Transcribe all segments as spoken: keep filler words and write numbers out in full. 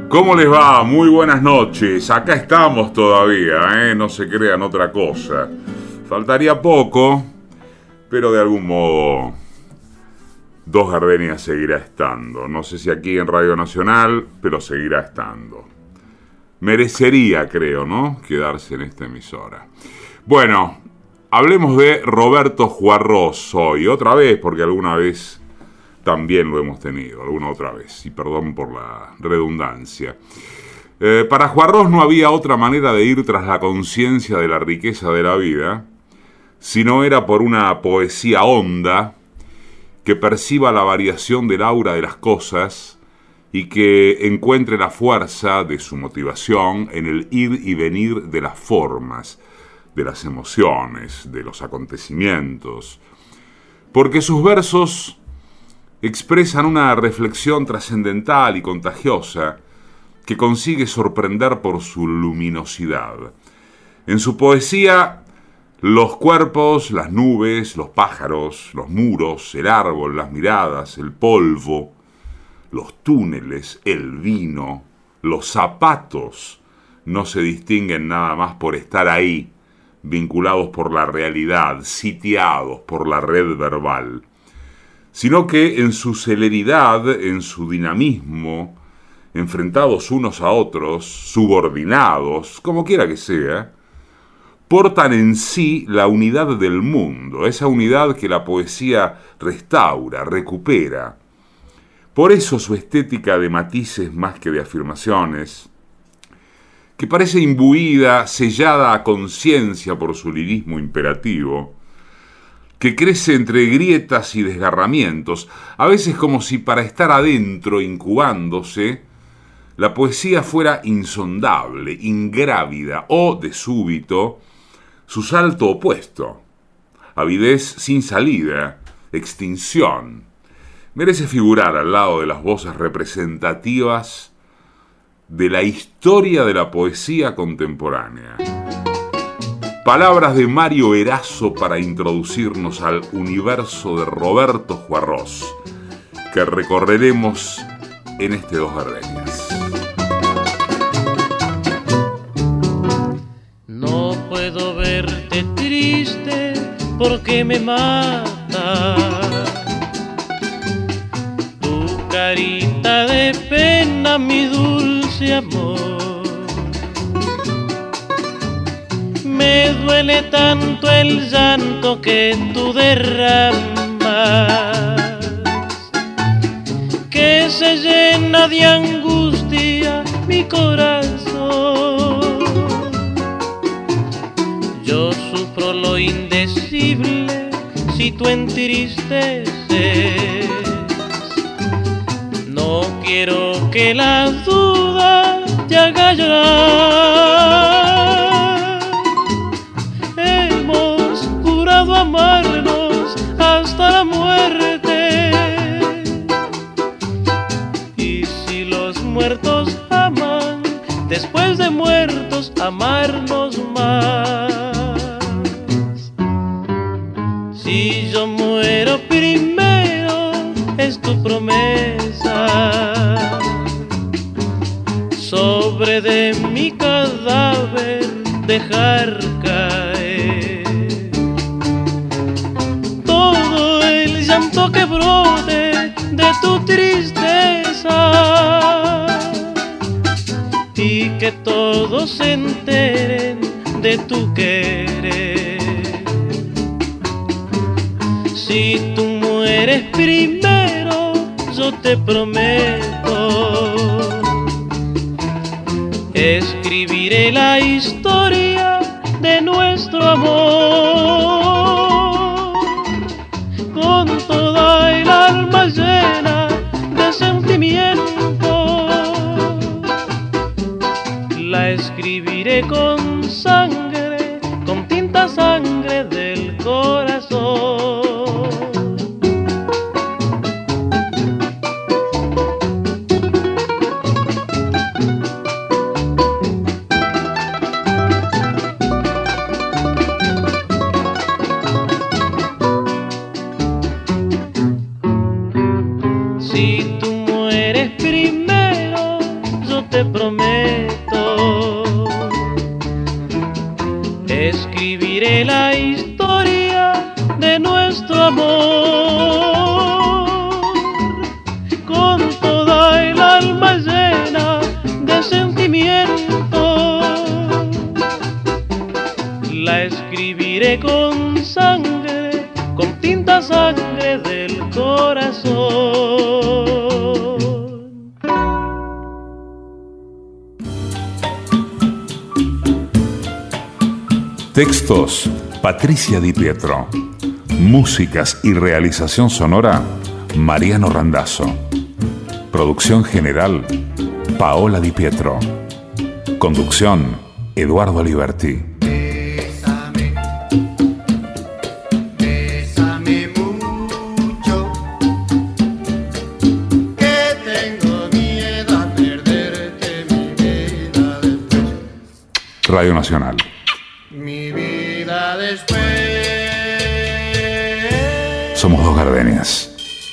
¿Cómo les va? Muy buenas noches. Acá estamos todavía, ¿eh? No se crean otra cosa. Faltaría poco, pero de algún modo Dos Gardenias seguirá estando. No sé si aquí en Radio Nacional, pero seguirá estando. Merecería, creo, ¿no?, quedarse en esta emisora. Bueno, hablemos de Roberto Juarros hoy, otra vez, porque alguna vez también lo hemos tenido, alguna otra vez, y perdón por la redundancia. Eh, para Juarros no había otra manera de ir tras la conciencia de la riqueza de la vida, si no era por una poesía honda que perciba la variación del aura de las cosas y que encuentre la fuerza de su motivación en el ir y venir de las formas, de las emociones, de los acontecimientos, porque sus versos expresan una reflexión trascendental y contagiosa que consigue sorprender por su luminosidad. En su poesía, los cuerpos, las nubes, los pájaros, los muros, el árbol, las miradas, el polvo, los túneles, el vino, los zapatos, no se distinguen nada más por estar ahí, vinculados por la realidad, sitiados por la red verbal, sino que en su celeridad, en su dinamismo, enfrentados unos a otros, subordinados, como quiera que sea, portan en sí la unidad del mundo, esa unidad que la poesía restaura, recupera. Por eso su estética de matices más que de afirmaciones, que parece imbuida, sellada a conciencia por su lirismo imperativo, que crece entre grietas y desgarramientos, a veces como si para estar adentro, incubándose, la poesía fuera insondable, ingrávida o, de súbito, su salto opuesto, avidez sin salida, extinción. Merece figurar al lado de las voces representativas de la historia de la poesía contemporánea. Palabras de Mario Erazo para introducirnos al universo de Roberto Juarros, que recorreremos en este Dos Gardenias. No puedo verte triste porque me mata tu carita de pena, mi dulce amor. Me duele tanto el llanto que tú derramas, que se llena de angustia mi corazón. Yo sufro lo indecible si tú entristeces. No quiero que la duda te haga llorar. Amarnos hasta la muerte, y si los muertos aman, después de muertos amarnos más. Si yo muero primero, es tu promesa, sobre de mi cadáver dejar caer que brote de tu tristeza, y que todos se enteren de tu querer. Si tú mueres primero, yo te prometo, escribiré la historia de nuestro amor con toda el alma llena de sentimiento. La escribiré con sangre, con tinta sangre del corazón. Si tú mueres primero, yo te escribiré con sangre, con tinta sangre del corazón. Textos: Patricia Di Pietro. Músicas y realización sonora: Mariano Randazzo. Producción general: Paola Di Pietro. Conducción: Eduardo Liberti. Bésame, bésame mucho, que tengo miedo a perderte mi vida después. Radio Nacional. Mi vida después. Somos dos gardenias.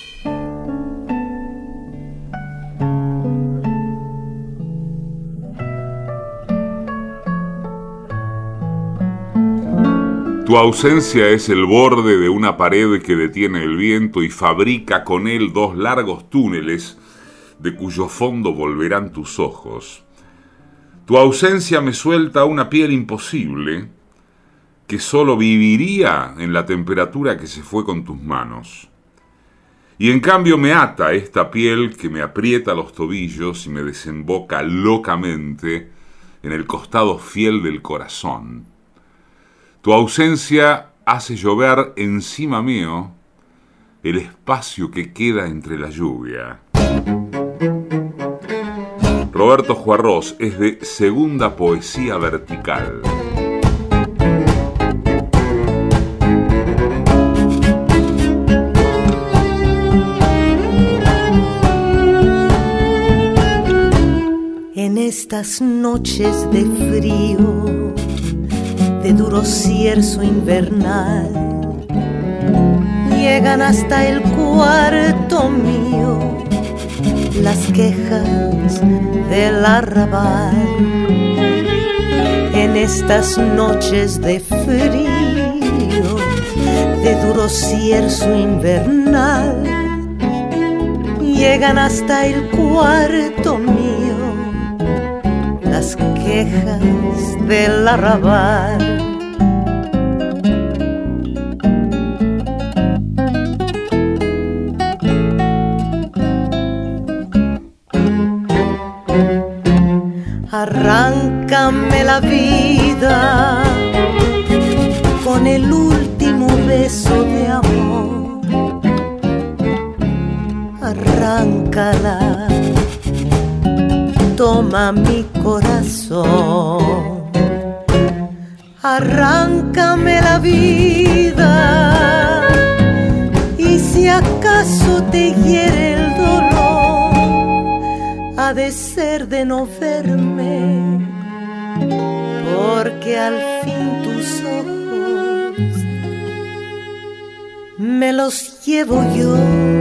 Tu ausencia es el borde de una pared que detiene el viento y fabrica con él dos largos túneles de cuyo fondo volverán tus ojos. Tu ausencia me suelta una piel imposible que solo viviría en la temperatura que se fue con tus manos. Y en cambio me ata esta piel que me aprieta los tobillos y me desemboca locamente en el costado fiel del corazón. Tu ausencia hace llover encima mío el espacio que queda entre la lluvia. Roberto Juarros es de Segunda Poesía Vertical. En estas noches de frío, de duro cierzo invernal, llegan hasta el cuarto mío las quejas del arrabal. En estas noches de frío, de duro cierzo invernal, llegan hasta el cuarto mío las quejas del arrabal. Arráncame la vida con el último beso de amor. Arráncala, toma mi corazón. Arráncame la vida y si acaso te hiere el dolor, ha de ser de no verme, porque al fin tus ojos me los llevo yo.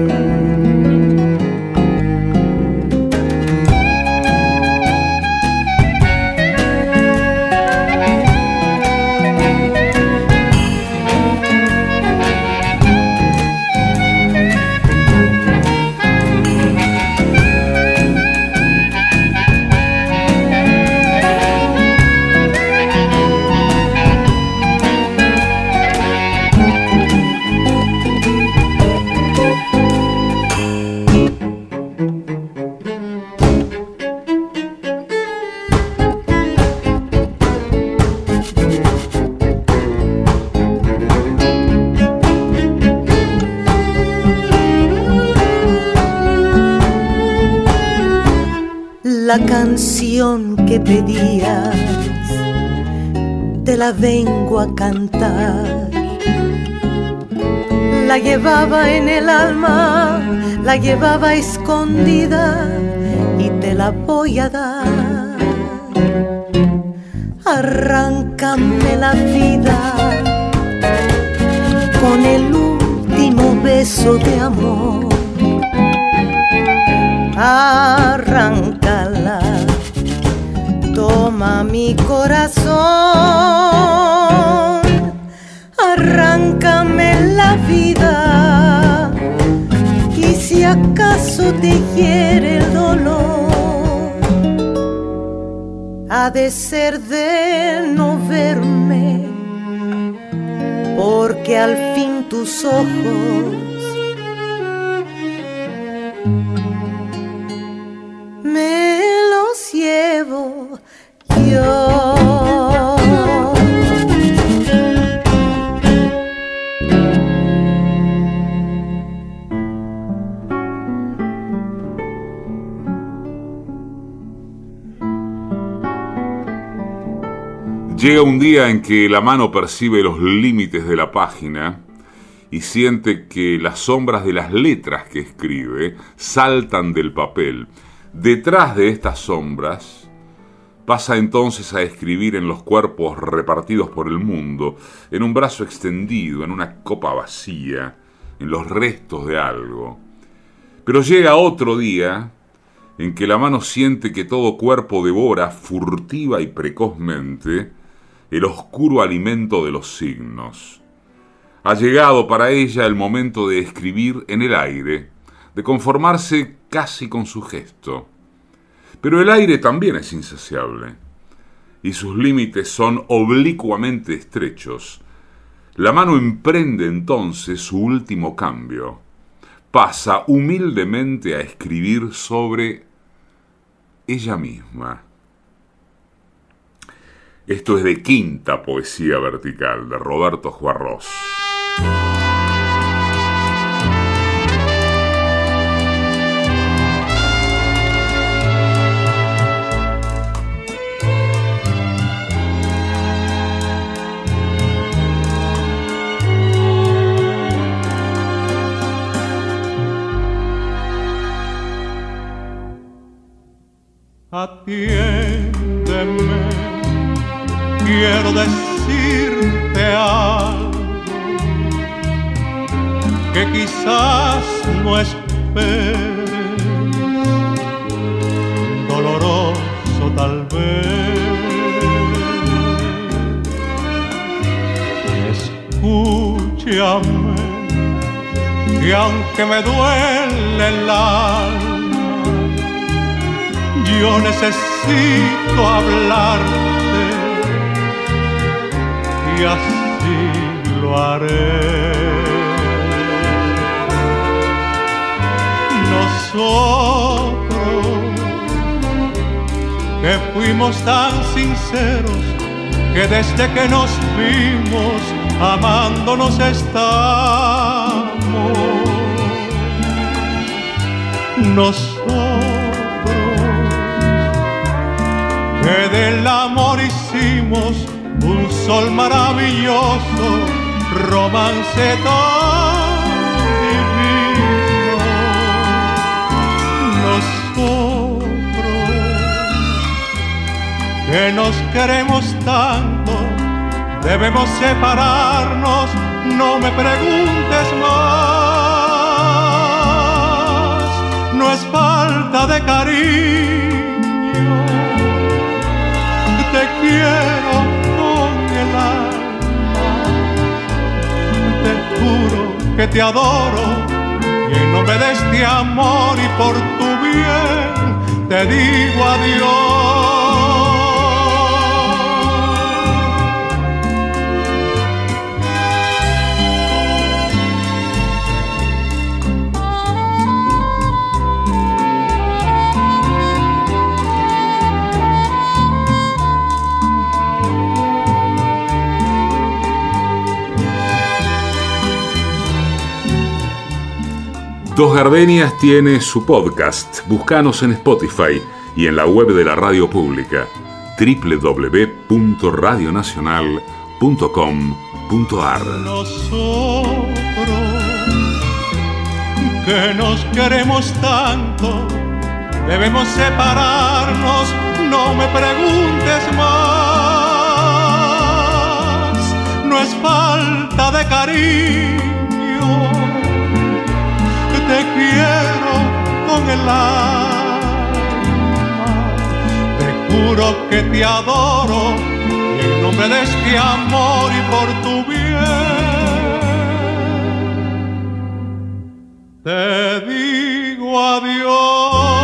La canción que pedías, te la vengo a cantar. La llevaba en el alma, la llevaba escondida y te la voy a dar. Arráncame la vida con el último beso de amor. Arráncala, toma mi corazón. Arráncame la vida y si acaso te hiere el dolor, ha de ser de no verme, porque al fin tus ojos me los llevo yo. Llega un día en que la mano percibe los límites de la página y siente que las sombras de las letras que escribe saltan del papel. Detrás de estas sombras pasa entonces a escribir en los cuerpos repartidos por el mundo, en un brazo extendido, en una copa vacía, en los restos de algo. Pero llega otro día en que la mano siente que todo cuerpo devora furtiva y precozmente el oscuro alimento de los signos. Ha llegado para ella el momento de escribir en el aire, de conformarse casi con su gesto. Pero el aire también es insaciable, y sus límites son oblicuamente estrechos. La mano emprende entonces su último cambio. Pasa humildemente a escribir sobre ella misma. Esto es de Quinta Poesía Vertical, de Roberto Juarros. Atiéndeme, quiero decirte algo que quizás no esperes, doloroso tal vez. Escúchame, que aunque me duele el alma, yo necesito hablarte y así lo haré. Nosotros que fuimos tan sinceros, que desde que nos vimos amándonos estamos. Nosotros que del amor hicimos un sol maravilloso, romance tan divino. Nosotros que nos queremos tanto, debemos separarnos, no me preguntes más. No es falta de cariño, te quiero con el alma, te juro que te adoro, y en nombre de este amor y por tu bien te digo adiós. Dos Gardenias tiene su podcast. Búscanos en Spotify y en la web de la radio pública doble u doble u doble u punto radio nacional punto com punto a r. Nosotros que nos queremos tanto, debemos separarnos, no me preguntes más. No es falta de cariño, te quiero con el alma, te juro que te adoro, y en nombre de este amor y por tu bien te digo adiós.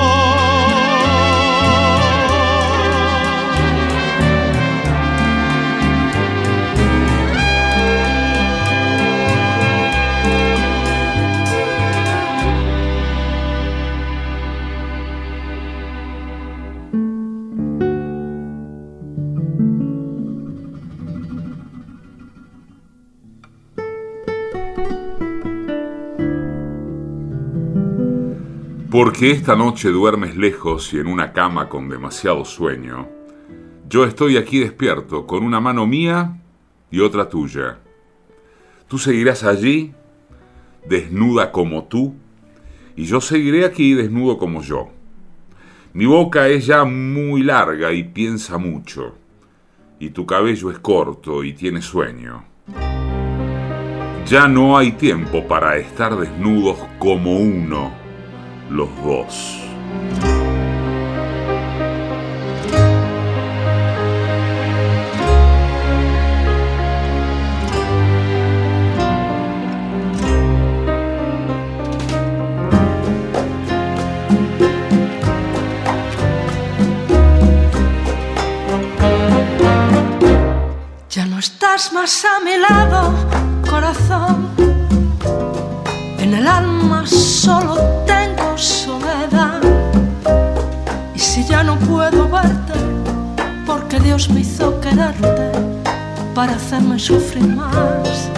Porque esta noche duermes lejos y en una cama con demasiado sueño. Yo estoy aquí despierto, con una mano mía y otra tuya. Tú seguirás allí, desnuda como tú, y yo seguiré aquí desnudo como yo. Mi boca es ya muy larga y piensa mucho, y tu cabello es corto y tiene sueño. Ya no hay tiempo para estar desnudos como uno, los dos. Ya no estás más a mi lado, corazón. En el alma solo tengo soledad. Y si ya no puedo verte, porque Dios me hizo quererte para hacerme sufrir más.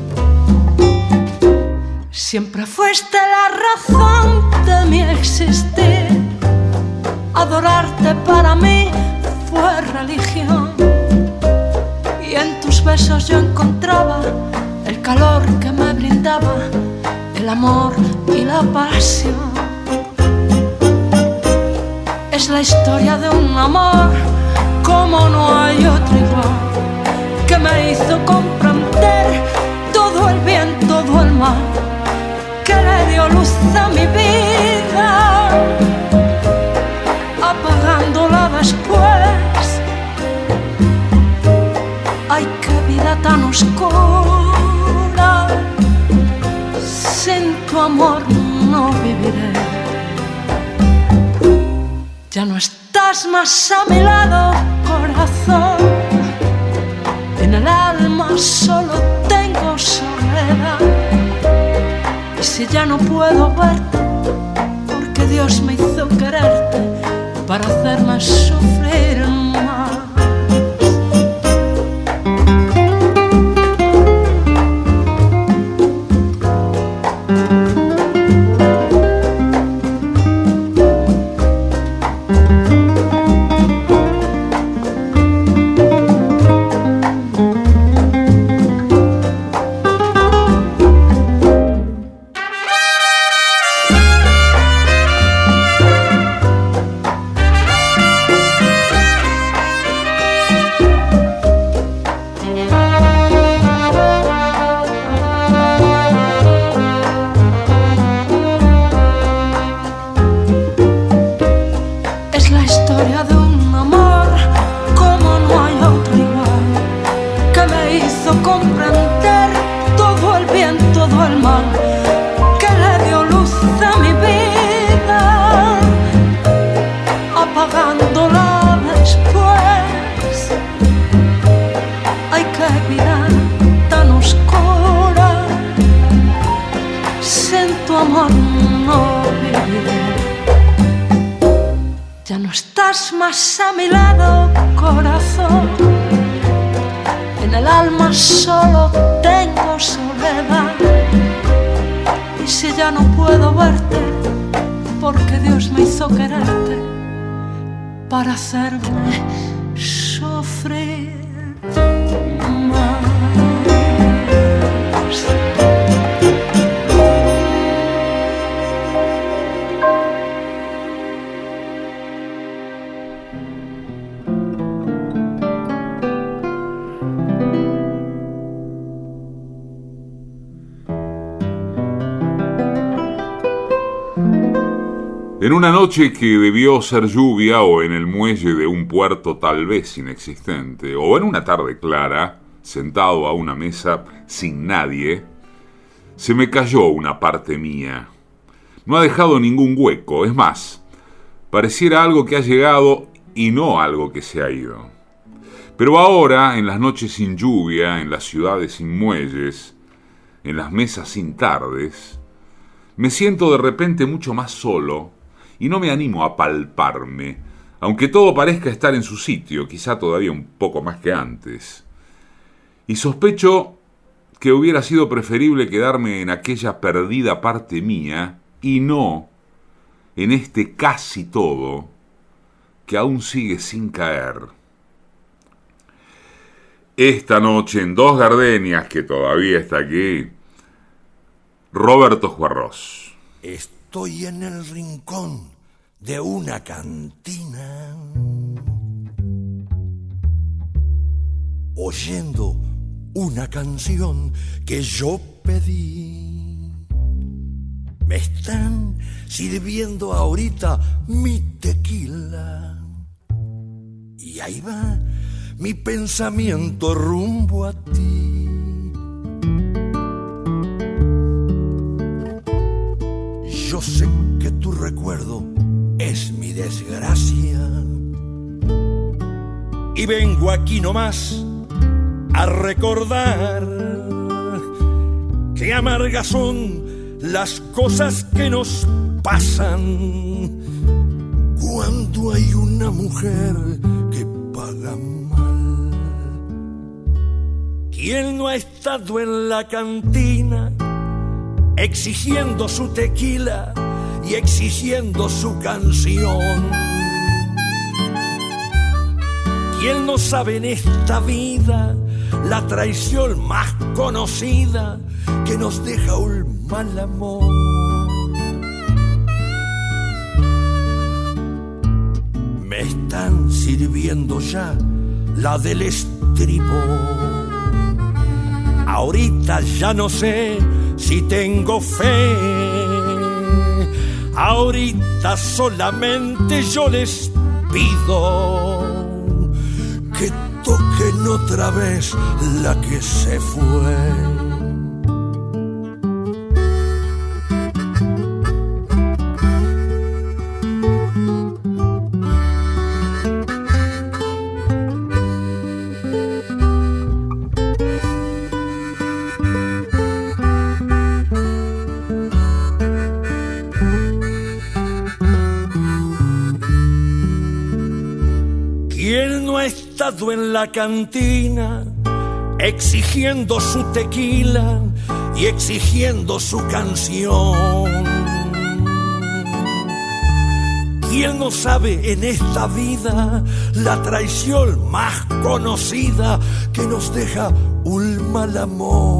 Siempre fuiste la razón de mi existir. Adorarte para mí fue religión. Y en tus besos yo encontraba el calor que me brindaba el amor y la pasión. Es la historia de un amor como no hay otro igual, que me hizo comprender todo el bien, todo el mal, que le dio luz a mi vida, apagándola después. Ay, qué vida tan oscura, sin tu amor no viviré. Ya no estás más a mi lado, corazón. En el alma solo tengo soledad. Y si ya no puedo verte, porque Dios me hizo quererte para hacerme sufrir más. Más a mi lado, corazón. En el alma solo tengo soledad. Y si ya no puedo verte, porque Dios me hizo quererte para hacerme sufrir más. En una noche que debió ser lluvia o en el muelle de un puerto tal vez inexistente, o en una tarde clara, sentado a una mesa sin nadie, se me cayó una parte mía. No ha dejado ningún hueco, es más, pareciera algo que ha llegado y no algo que se ha ido. Pero ahora, en las noches sin lluvia, en las ciudades sin muelles, en las mesas sin tardes, me siento de repente mucho más solo y no me animo a palparme, aunque todo parezca estar en su sitio, quizá todavía un poco más que antes. Y sospecho que hubiera sido preferible quedarme en aquella perdida parte mía y no en este casi todo que aún sigue sin caer. Esta noche en Dos Gardenias, que todavía está aquí, Roberto Juarros. Estoy en el rincón de una cantina, oyendo una canción que yo pedí. Me están sirviendo ahorita mi tequila y ahí va mi pensamiento rumbo a ti. Yo sé que tu recuerdo es mi desgracia y vengo aquí nomás a recordar que amargas son las cosas que nos pasan cuando hay una mujer que paga mal. ¿Quién no ha estado en la cantina exigiendo su tequila y exigiendo su canción? ¿Quién no sabe en esta vida la traición más conocida que nos deja un mal amor? Me están sirviendo ya la del estribo. Ahorita ya no sé si tengo fe. Ahorita solamente yo les pido que toquen otra vez la que se fue. En la cantina exigiendo su tequila y exigiendo su canción. ¿Quién no sabe en esta vida la traición más conocida que nos deja un mal amor?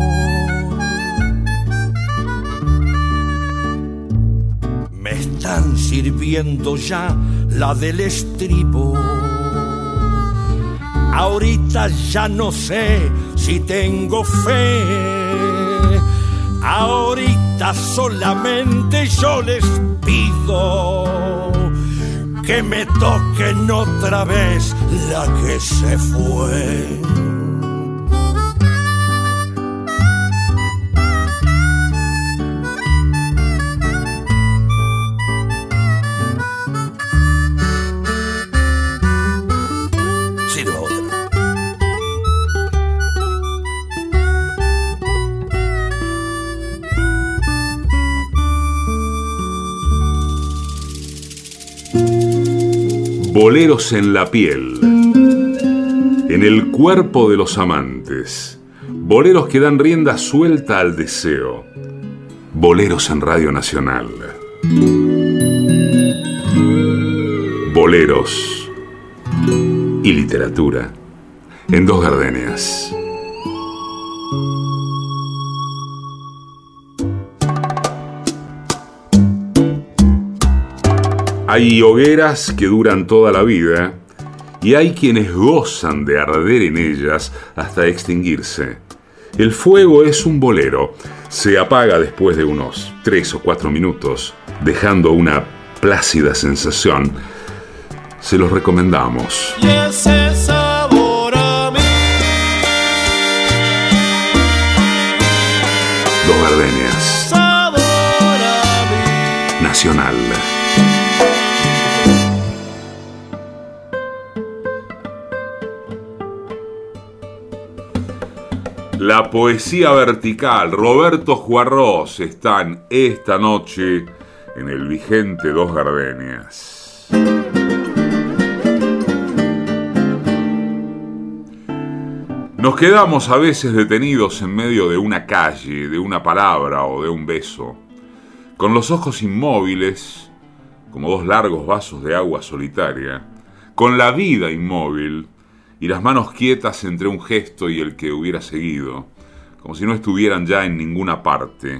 Me están sirviendo ya la del estribo. Ahorita ya no sé si tengo fe. Ahorita solamente yo les pido que me toquen otra vez la que se fue. Boleros en la piel, en el cuerpo de los amantes, boleros que dan rienda suelta al deseo, boleros en Radio Nacional, boleros y literatura en Dos Gardenias. Hay hogueras que duran toda la vida y hay quienes gozan de arder en ellas hasta extinguirse. El fuego es un bolero. Se apaga después de unos tres o cuatro minutos, dejando una plácida sensación. Se los recomendamos. Y ese sabor a mí. Dos Gardenias. Sabor a mí. Nacional. La poesía vertical. Roberto Juarros están esta noche en el vigente Dos Gardenias. Nos quedamos a veces detenidos en medio de una calle, de una palabra o de un beso, con los ojos inmóviles, como dos largos vasos de agua solitaria, con la vida inmóvil y las manos quietas entre un gesto y el que hubiera seguido, como si no estuvieran ya en ninguna parte.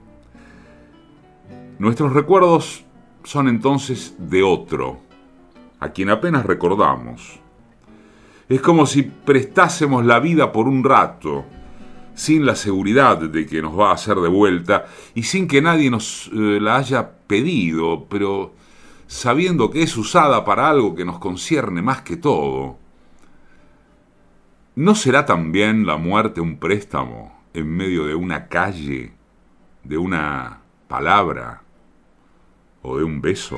Nuestros recuerdos son entonces de otro, a quien apenas recordamos. Es como si prestásemos la vida por un rato, sin la seguridad de que nos va a hacer de vuelta y sin que nadie nos eh, la haya pedido, pero sabiendo que es usada para algo que nos concierne más que todo. ¿No será también la muerte un préstamo en medio de una calle, de una palabra o de un beso?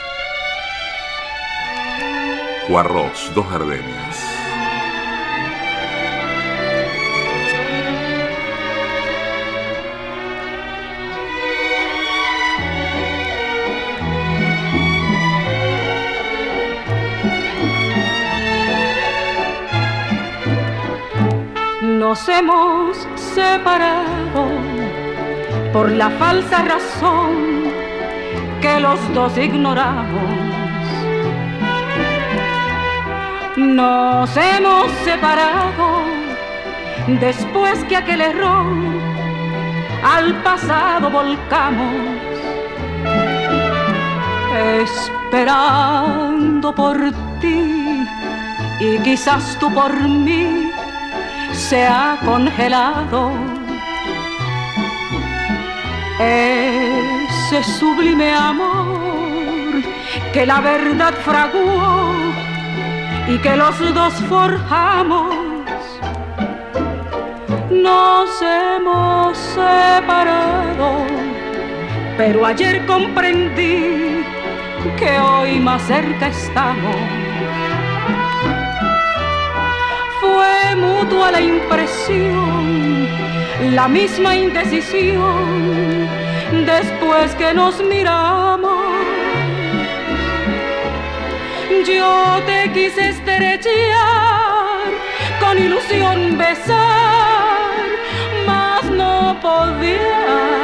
O arroz, dos gardenias. Nos hemos separado por la falsa razón que los dos ignoramos. Nos hemos separado después que aquel error al pasado volcamos, esperando por ti y quizás tú por mí se ha congelado ese sublime amor que la verdad fraguó y que los dos forjamos. Nos hemos separado, pero ayer comprendí que hoy más cerca estamos. Fue mutua la impresión, la misma indecisión, después que nos miramos. Yo te quise estrechar, con ilusión besar, mas no podía.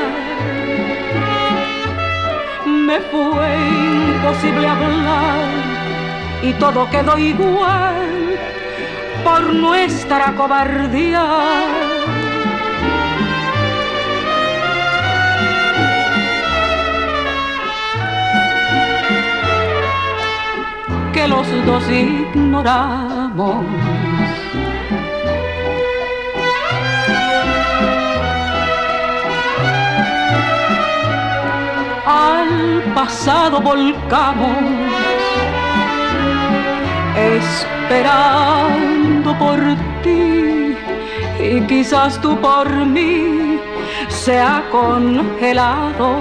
Me fue imposible hablar y todo quedó igual por nuestra cobardía. Que los dos ignoramos. Al pasado volcamos, esperando por ti y quizás tú por mí se ha congelado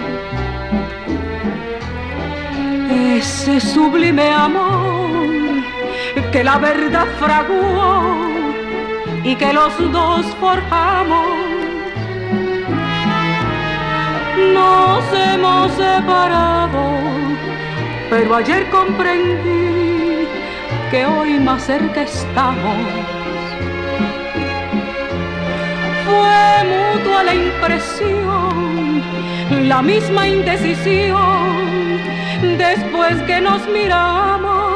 ese sublime amor que la verdad fraguó y que los dos forjamos. Nos hemos separado, pero ayer comprendí que hoy más cerca estamos. Fue mutua la impresión, la misma indecisión, después que nos miramos.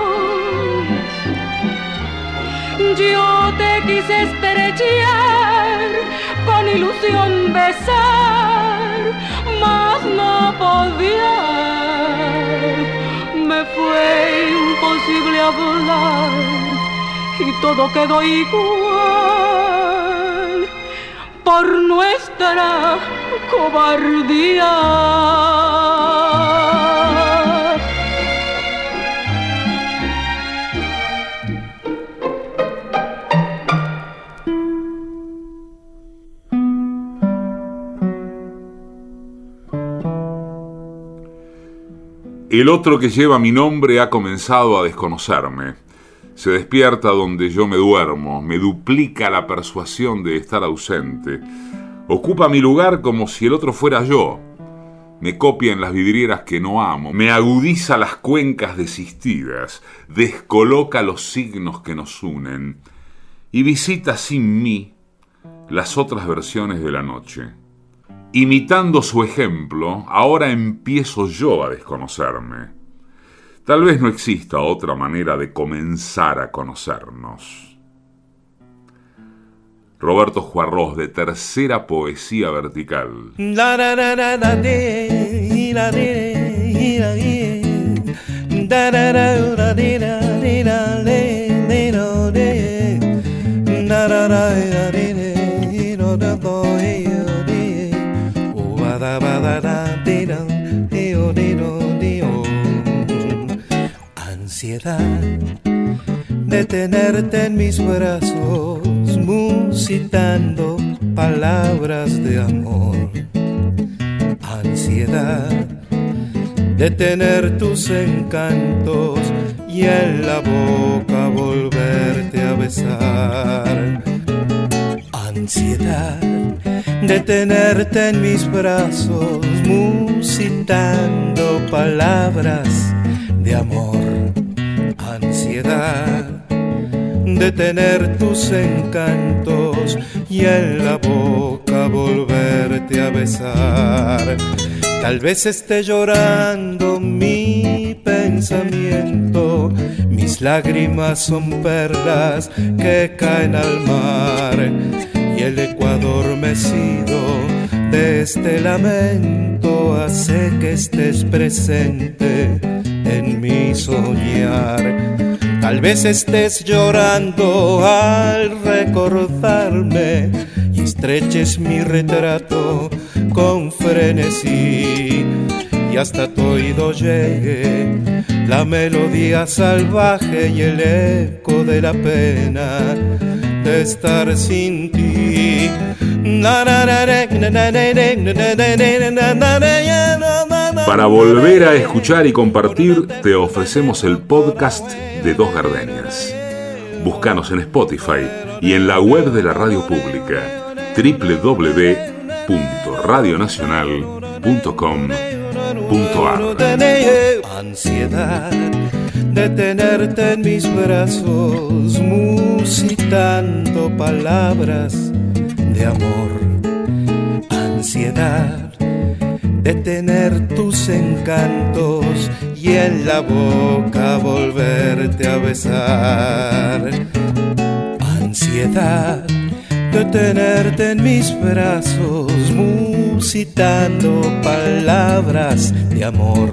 Yo te quise estrechar, con ilusión besar, mas no podía. Me fue imposible hablar y todo quedó igual por nuestra cobardía. El otro que lleva mi nombre ha comenzado a desconocerme. Se despierta donde yo me duermo, me duplica la persuasión de estar ausente. Ocupa mi lugar como si el otro fuera yo. Me copia en las vidrieras que no amo, me agudiza las cuencas desistidas, descoloca los signos que nos unen y visita sin mí las otras versiones de la noche. Imitando su ejemplo, ahora empiezo yo a desconocerme. Tal vez no exista otra manera de comenzar a conocernos. Roberto Juarros, de Tercera Poesía Vertical. Ansiedad de tenerte en mis brazos, musitando palabras de amor. Ansiedad de tener tus encantos y en la boca volverte a besar. Ansiedad de tenerte en mis brazos, musitando palabras de amor. Ansiedad de tener tus encantos y en la boca volverte a besar. Tal vez esté llorando mi pensamiento, mis lágrimas son perlas que caen al mar, y el eco adormecido de este lamento hace que estés presente en mi soñar. Tal vez estés llorando al recordarme y estreches mi retrato con frenesí, y hasta tu oído llegue la melodía salvaje y el eco de la pena de estar sin ti. Para volver a escuchar y compartir, te ofrecemos el podcast de Dos Gardenias. Búscanos en Spotify y en la web de la radio pública doble u doble u doble u punto radio nacional punto com punto a r. Ansiedad de tenerte en mis brazos, musitando palabras de amor. Ansiedad de tener tus encantos y en la boca volverte a besar. Ansiedad de tenerte en mis brazos, musitando palabras de amor.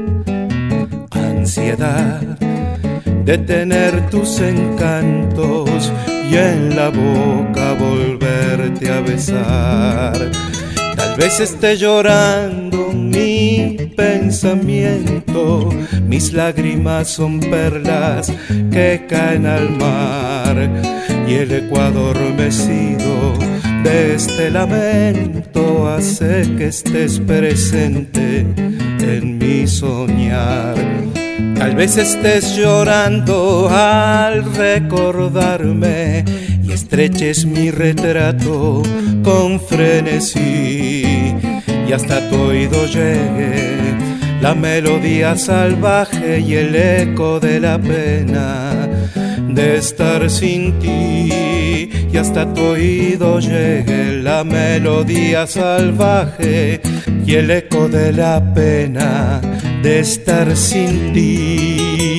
Ansiedad de tener tus encantos y en la boca volverte a besar. Tal vez esté llorando mi pensamiento, mis lágrimas son perlas que caen al mar, y el eco adormecido de este lamento hace que estés presente en mi soñar. Tal vez estés llorando al recordarme y estreches mi retrato con frenesí, y hasta tu oído llegue la melodía salvaje y el eco de la pena de estar sin ti, y hasta tu oído llegue la melodía salvaje y el eco de la pena de estar sin ti.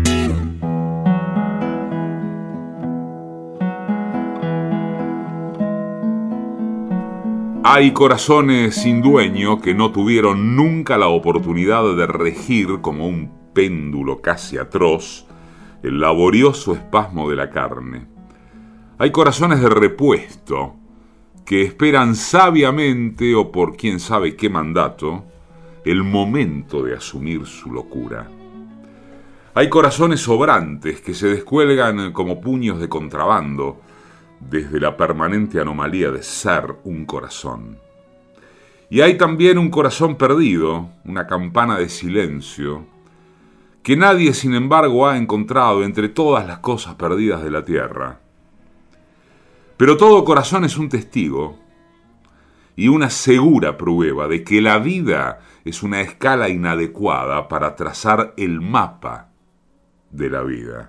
Hay corazones sin dueño que no tuvieron nunca la oportunidad de regir como un péndulo casi atroz el laborioso espasmo de la carne. Hay corazones de repuesto que esperan sabiamente o por quién sabe qué mandato el momento de asumir su locura. Hay corazones sobrantes que se descuelgan como puños de contrabando desde la permanente anomalía de ser un corazón. Y hay también un corazón perdido, una campana de silencio, que nadie, sin embargo, ha encontrado entre todas las cosas perdidas de la tierra. Pero todo corazón es un testigo y una segura prueba de que la vida es una escala inadecuada para trazar el mapa de la vida.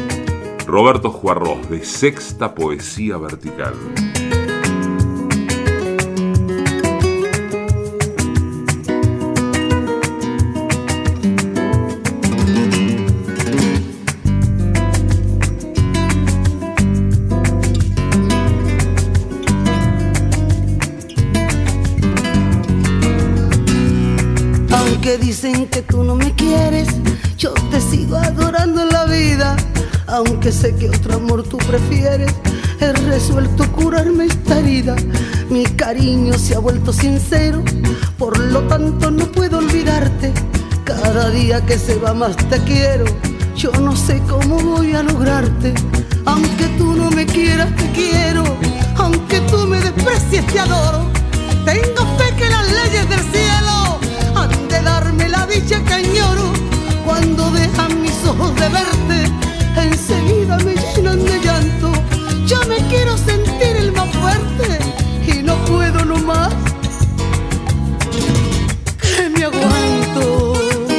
Roberto Juarros, de Sexta Poesía Vertical. dicen que tú no me quieres, yo te sigo adorando en la vida. Aunque sé que otro amor tú prefieres, he resuelto curarme esta herida. Mi cariño se ha vuelto sincero, por lo tanto no puedo olvidarte. Cada día que se va más te quiero, yo no sé cómo voy a lograrte. Aunque tú no me quieras te quiero, aunque tú me desprecies te adoro. Tengo fe que las leyes del cielo han de darme la dicha que añoro. Cuando dejan mis ojos de verte, enseguida me llenan de llanto. Yo me quiero sentir el más fuerte y no puedo nomás que me aguanto.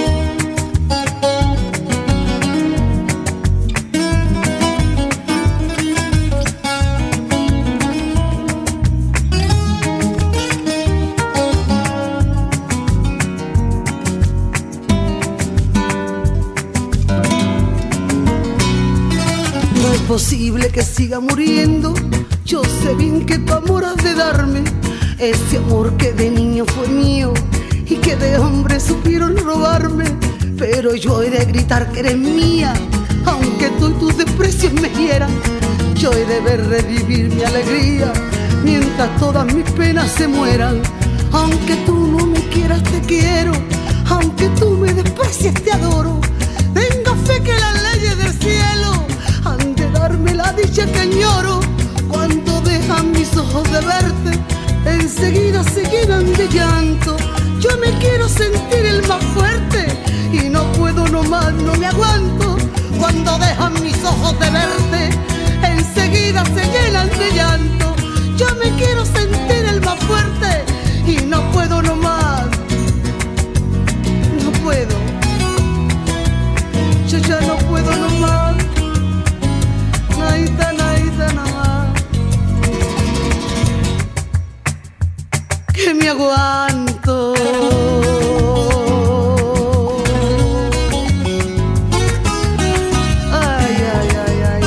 Posible que siga muriendo, yo sé bien que tu amor has de darme ese amor que de niño fue mío y que de hombre supieron robarme. Pero yo he de gritar que eres mía, aunque tú y tus desprecios me hieran. Yo he de ver revivir mi alegría mientras todas mis penas se mueran. Aunque tú no me quieras te quiero, aunque tú me desprecies te adoro. Tengo fe que las leyes del cielo han de darme la dicha que añoro. Cuando dejan mis ojos de verte, enseguida se llenan de llanto. Yo me quiero sentir el más fuerte y no puedo nomás, no me aguanto. Cuando dejan mis ojos de verte, enseguida se llenan de llanto. Yo me quiero sentir el más fuerte y no puedo nomás, no puedo. Yo ya no puedo nomás. Naita, naita, nada más. Que me aguanto. Ay, ay, ay, ay, ay,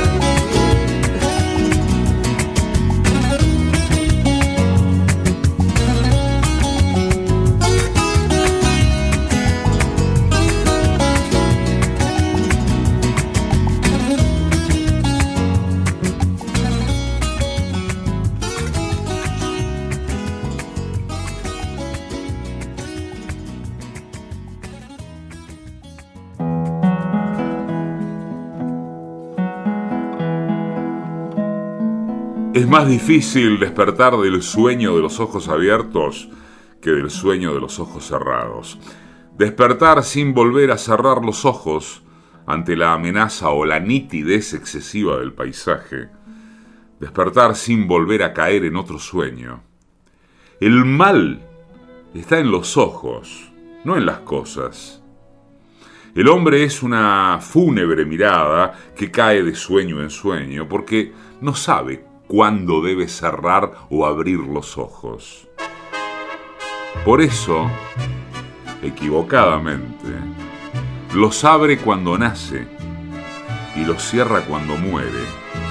Es más difícil despertar del sueño de los ojos abiertos que del sueño de los ojos cerrados. Despertar sin volver a cerrar los ojos ante la amenaza o la nitidez excesiva del paisaje. Despertar sin volver a caer en otro sueño. El mal está en los ojos, no en las cosas. El hombre es una fúnebre mirada que cae de sueño en sueño porque no sabe cuándo debe cerrar o abrir los ojos. Por eso, equivocadamente, los abre cuando nace y los cierra cuando muere.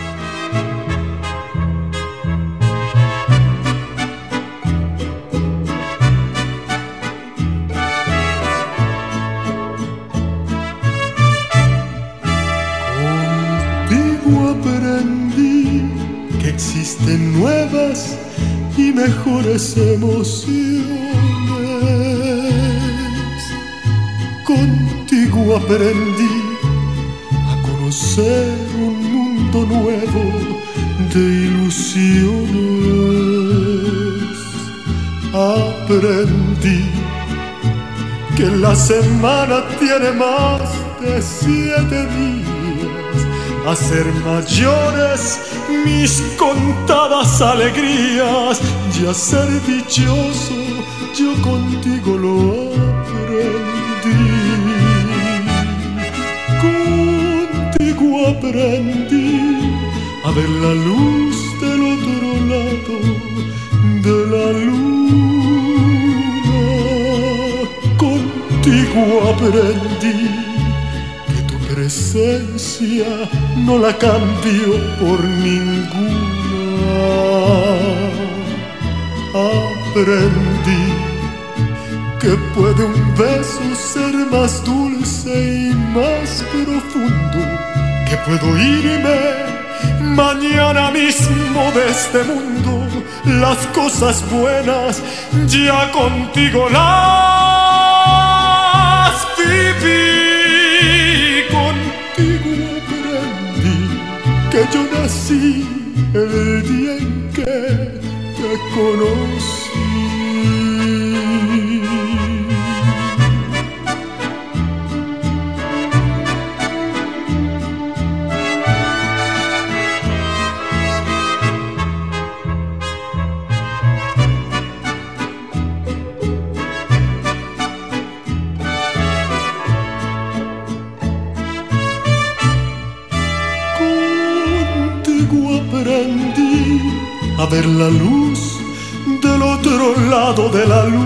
Existen nuevas y mejores emociones. Contigo aprendí a conocer un mundo nuevo de ilusiones. Aprendí que la semana tiene más de siete días, a ser mayores mis contadas alegrías y a ser dichoso yo contigo lo aprendí. Contigo aprendí a ver la luz del otro lado de la luna. Contigo aprendí presencia no la cambio por ninguna. Aprendí que puede un beso ser más dulce y más profundo, que puedo irme mañana mismo de este mundo. Las cosas buenas ya contigo las viví, contigo aprendí que yo nací el día en que te conocí. Aprendí a ver la luz del otro lado de la luna.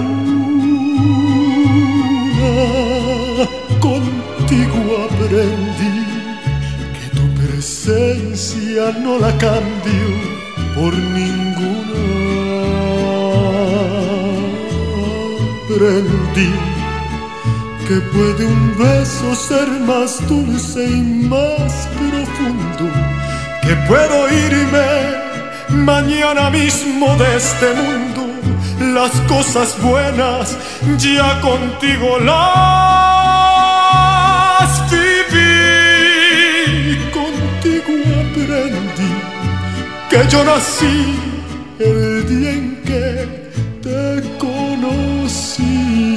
Contigo aprendí que tu presencia no la cambio por ninguna. Aprendí que puede un beso ser más dulce y más profundo, que puedo irme mañana mismo de este mundo. Las cosas buenas ya contigo las viví, contigo aprendí que yo nací el día en que te conocí.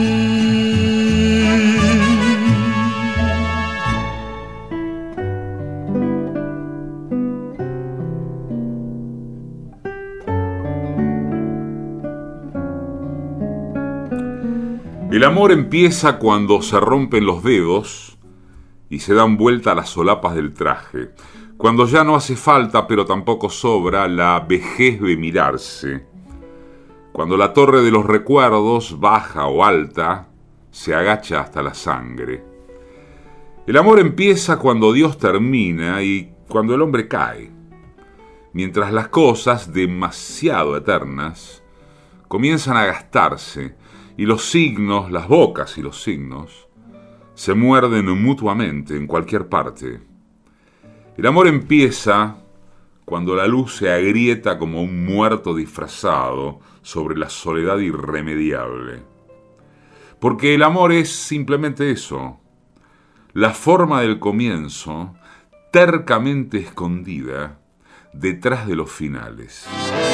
El amor empieza cuando se rompen los dedos y se dan vuelta las solapas del traje, cuando ya no hace falta, pero tampoco sobra, la vejez de mirarse, cuando la torre de los recuerdos, baja o alta, se agacha hasta la sangre. El amor empieza cuando Dios termina y cuando el hombre cae, mientras las cosas, demasiado eternas, comienzan a gastarse, y los signos, las bocas y los signos, se muerden mutuamente en cualquier parte. El amor empieza cuando la luz se agrieta como un muerto disfrazado sobre la soledad irremediable. Porque el amor es simplemente eso, la forma del comienzo tercamente escondida detrás de los finales.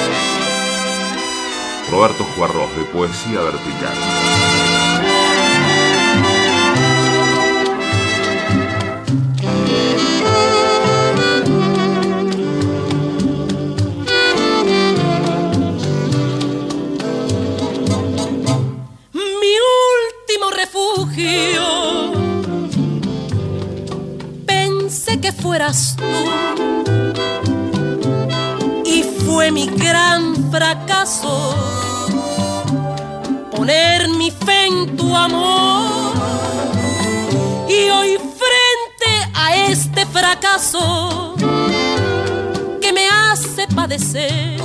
Roberto Juarros, de Poesía Vertical. Mi último refugio, pensé que fueras tú, y fue mi gran fracaso poner mi fe en tu amor. Y hoy frente a este fracaso que me hace padecer,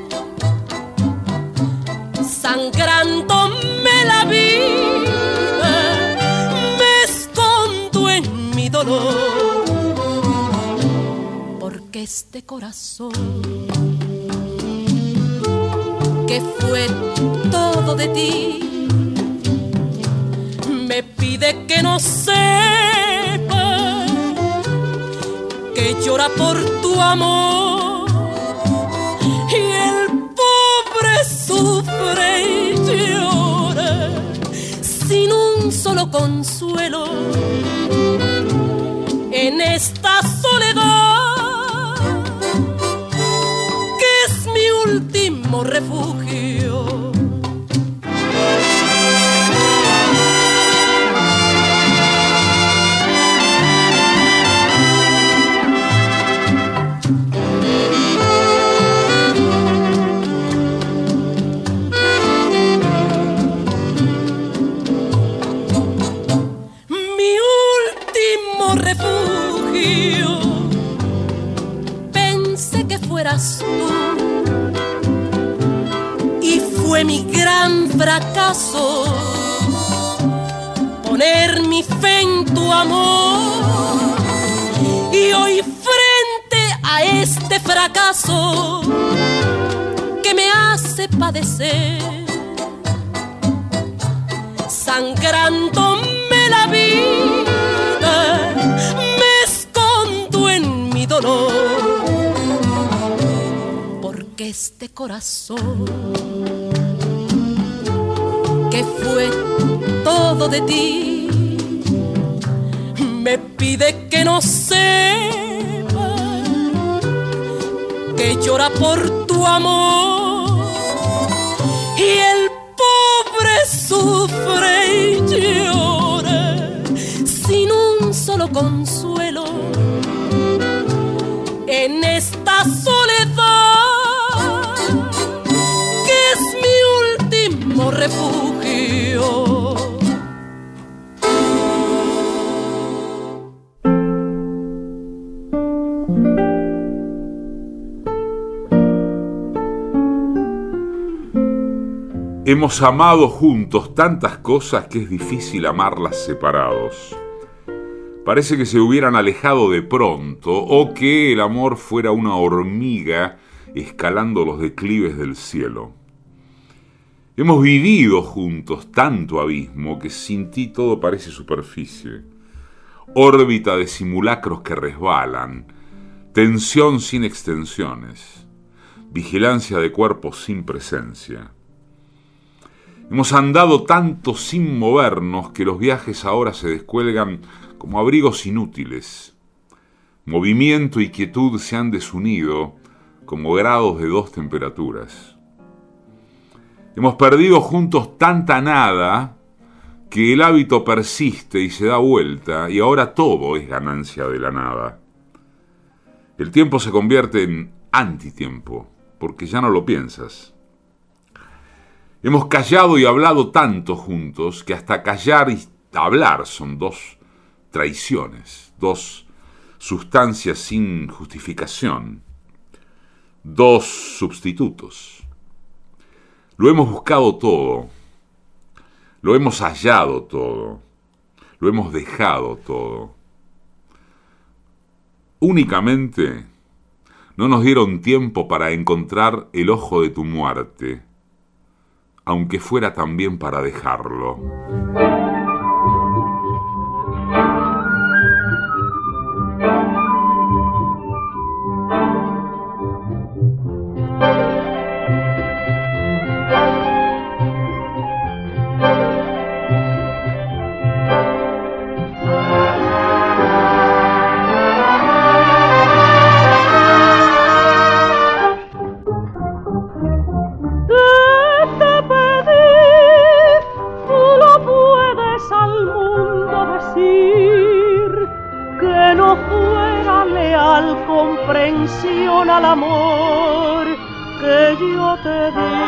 sangrándome la vida, me escondo en mi dolor, porque este corazón que fue todo de ti me pide que no sepa que llora por tu amor, y el pobre sufre y llora sin un solo consuelo en esta soledad que es mi último refugio. fue mi gran fracaso, poner mi fe en tu amor. Y hoy frente a este fracaso que me hace padecer, sangrándome la vida, me escondo en mi dolor, porque este corazón que fue todo de ti me pide que no sepa que llora por tu amor, y el pobre sufre y llora sin un solo consuelo en esta soledad que es mi último refugio. Hemos amado juntos tantas cosas que es difícil amarlas separados. Parece que se hubieran alejado de pronto, o que el amor fuera una hormiga escalando los declives del cielo. Hemos vivido juntos tanto abismo que sin ti todo parece superficie, órbita de simulacros que resbalan, tensión sin extensiones, vigilancia de cuerpos sin presencia. Hemos andado tanto sin movernos que los viajes ahora se descuelgan como abrigos inútiles. Movimiento y quietud se han desunido como grados de dos temperaturas. Hemos perdido juntos tanta nada que el hábito persiste y se da vuelta, y ahora todo es ganancia de la nada. El tiempo se convierte en antitiempo, porque ya no lo piensas. Hemos callado y hablado tanto juntos que hasta callar y hablar son dos traiciones, dos sustancias sin justificación, dos sustitutos. Lo hemos buscado todo, lo hemos hallado todo, lo hemos dejado todo. Únicamente no nos dieron tiempo para encontrar el ojo de tu muerte, aunque fuera también para dejarlo. Al amor que yo te di,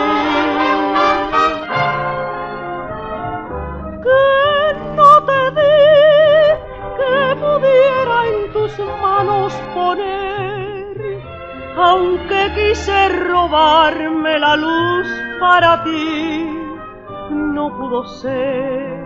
que no te di, que pudiera en tus manos poner, aunque quise robarme la luz para ti, no pudo ser.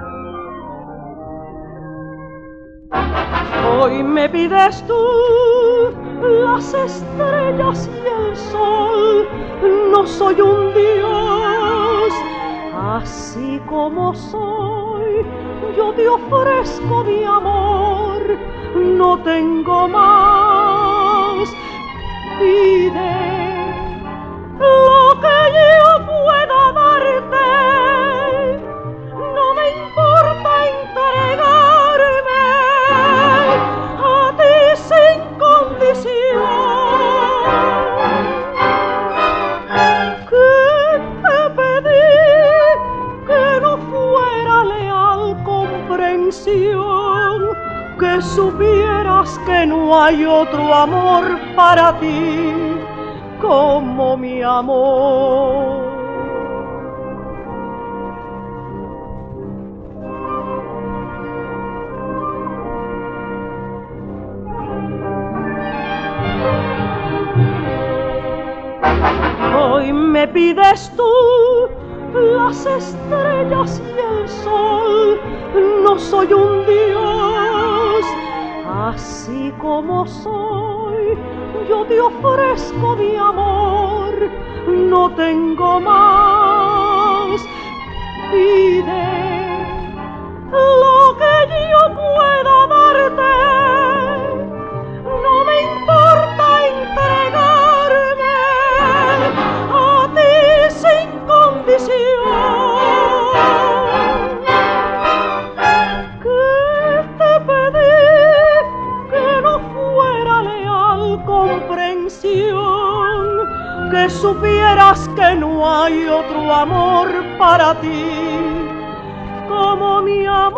Hoy me pides tú las estrellas y el sol, no soy un dios, así como soy, yo te ofrezco mi amor, no tengo más. Pide lo que yo pueda darte, no me importa entregarme a ti sin condición. Que te pedí que no fuera leal comprensión, que supieras que no hay otro amor para ti como mi amor. Hoy me pides tú las estrellas y el sol. No soy un dios, así como soy, yo te ofrezco mi amor. No tengo más, pide lo que yo pueda darte. No me importa entregarme a ti sin condición. Que te pedí que no fuera leal comprensión, que supieras que no hay otro amor para ti como mi amor.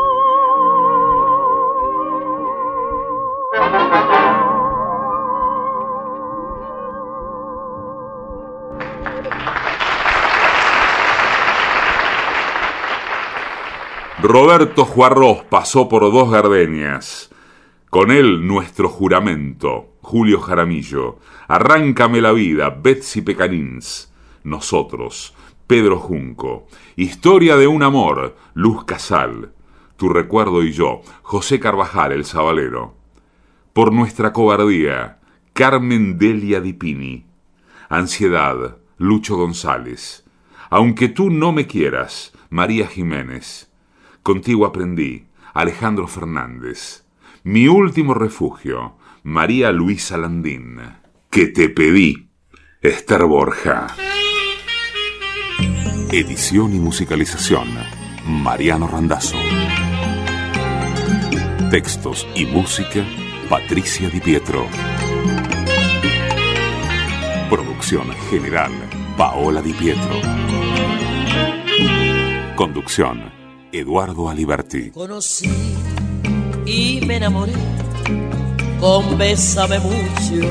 Roberto Juarros pasó por Dos Gardenias. Con él, Nuestro Juramento, Julio Jaramillo, Arráncame la Vida, Betsy Pecanins, Nosotros, Pedro Junco, Historia de un Amor, Luz Casal, Tu Recuerdo y Yo, José Carvajal, el Sabalero. Por Nuestra Cobardía, Carmen Delia Dipini. Ansiedad, Lucho González. Aunque tú no me quieras, María Jiménez. Contigo aprendí, Alejandro Fernández. Mi último refugio, María Luisa Landín. Que te pedí, Esther Borja. Edición y musicalización, Mariano Randazzo. Textos y música, Patricia Di Pietro. Producción general, Paola Di Pietro. Conducción, Eduardo Aliberti. Conocí y me enamoré con Bésame mucho.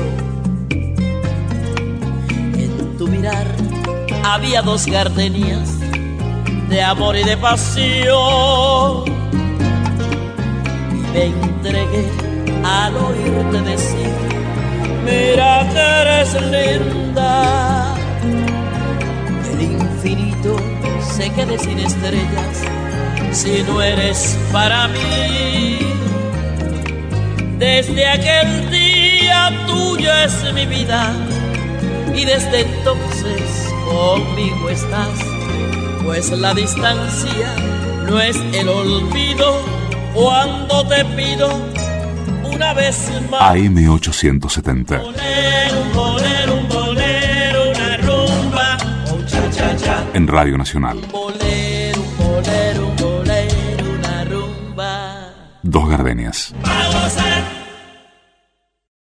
En tu mirar había dos gardenias de amor y de pasión. Y me entregué al oírte decir: mira que eres linda. El infinito se quede sin estrellas si no eres para mí. Desde aquel día tuya es mi vida y desde entonces conmigo estás, pues la distancia no es el olvido cuando te pido una vez más. A M ochocientos setenta. Bolero, un bolero, un bolero, una rumba, un cha cha cha. En Radio Nacional. Un bolero, un bolero, un bolero, una rumba. Dos Gardenias. Vamos a